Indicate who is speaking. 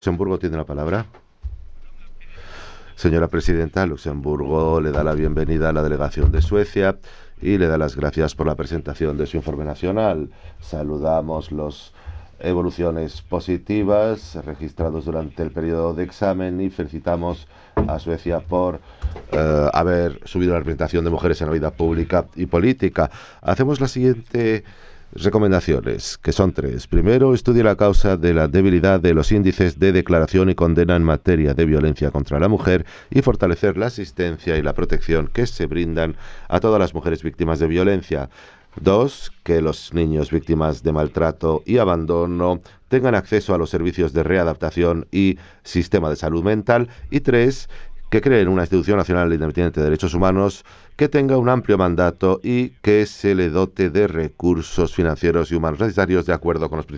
Speaker 1: Luxemburgo tiene la palabra. Señora presidenta, Luxemburgo le da la bienvenida a la delegación de Suecia y le da las gracias por la presentación de su informe nacional. Saludamos las evoluciones positivas registradas durante el periodo de examen y felicitamos a Suecia por haber subido la representación de mujeres en la vida pública y política. Hacemos la siguiente recomendaciones, que son tres. Primero, estudie la causa de la debilidad de los índices de declaración y condena en materia de violencia contra la mujer y fortalecer la asistencia y la protección que se brindan a todas las mujeres víctimas de violencia. Dos, que los niños víctimas de maltrato y abandono tengan acceso a los servicios de readaptación y sistema de salud mental. Y tres, que creen una institución nacional independiente de derechos humanos que tenga un amplio mandato y que se le dote de recursos financieros y humanos necesarios de acuerdo con los principios